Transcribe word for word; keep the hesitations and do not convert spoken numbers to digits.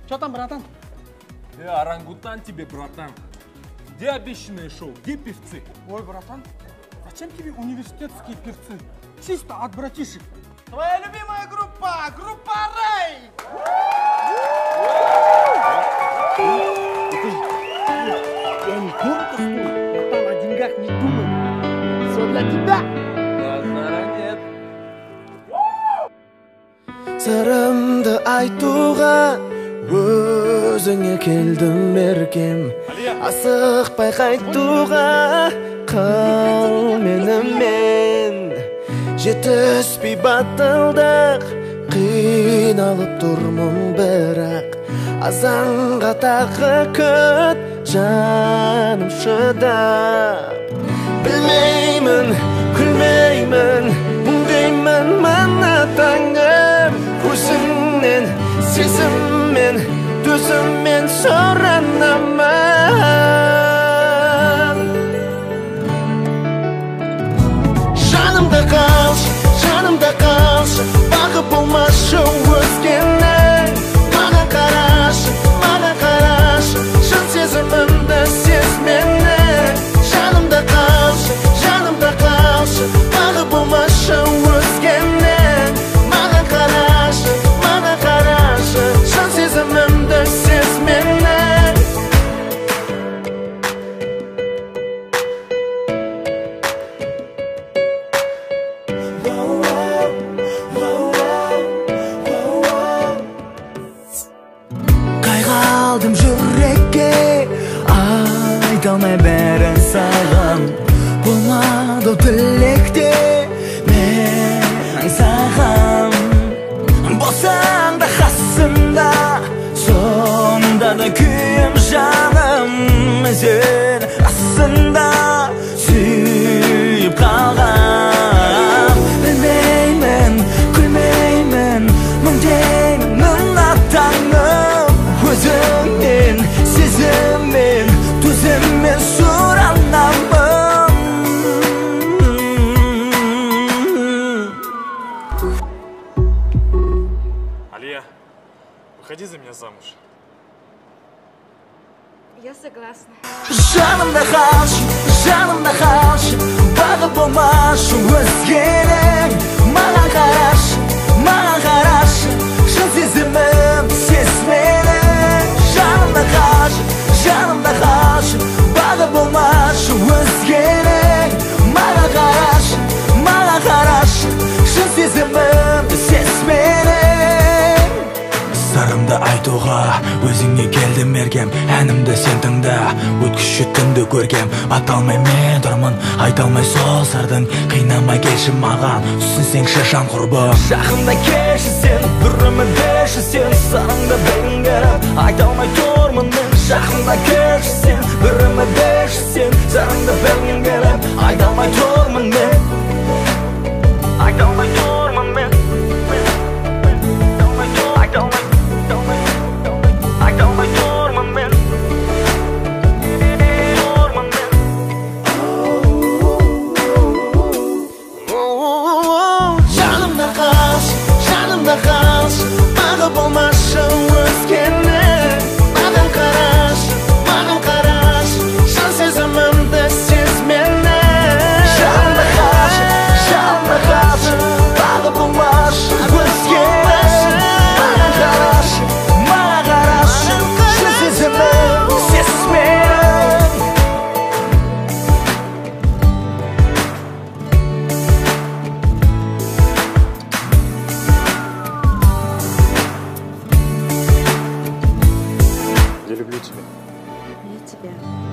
Что там, братан? Да, орангутан тебе, братан. Где обещанное шоу? Где певцы? Ой, братан, зачем тебе университетские певцы? Чисто от братишек. Твоя любимая группа, группа Рэй! Я не громко стою, братан, о деньгах не думай. Все для тебя. Заранее. Сырымды айтуға өзіңе келдім еркем, асықпай қайтуға қал менімен. Жетіспей батылдық қиналып тұрмын бірақ, азанға тағы күт жаным шыдап. Білмеймін, күлмеймін, мұңдаймын мына таңым, көзіңнен сезіммен, төзіммен соранамын. Жанымда қалшы, жанымда қалшы, бағып болмашы өзгені. Маған қарашы, маған қарашы, шын сезімімді сез мені. Жанымда қалшы, жанымда қалшы, бағып болмашы өзгені. Маған қарашы, маған қарашы, шын сезімімді сез мені. Қайғалдым жүрекке, айталмай бәрін саған. Болмады тілекте мен саған. Болсаң да қасымда, сонда да күйім жаным. Сен астында сүйіп қалған. Білмеймін, күлмеймін, мұңдаймын мына таңым. Өзіңнен сезіммен, төзіммен сұранамын. Алия, выходи за меня замуж. Я согласна. Жанымда қалшы, жанымда қалшы, бағып болмашы өзгенің. Маған қарашы, маған қарашы, шын сезімім сез мені. Жанымда қалшы, жанымда қалшы, бағып болмашы өзгенің. Маған қарашы, маған қарашы, шын сезімім сез мені. Сырымды айтуға өзіңе келдім еркем, әнімді сен тыңда, өткізші түнді көргем. Аталмай мен тұрмын, айталмай сол сырдың, қинамай келші маған, түсінсеңші жан құрбым. Жақында келші сен, бір үмітдеші сен, сырыңды білгіріп, айталмай тұрмын мен. Жақында келші сен, бір үмітдеші сен, сырыңды білгіріп, айталмай тұрмын мен. Айталмай тұрмын мен. Айталмай тұрмын мен. Тұрмын мен. Жанымда қалшы, жанымда қалшы, бағып болмашы өзгені. Маған қарашы, маған қарашы, шын сезімімді сез мені. Жанымда қалшы, жанымда қалшы, бағып болмашы өзгені. Я люблю тебя. Я тебя.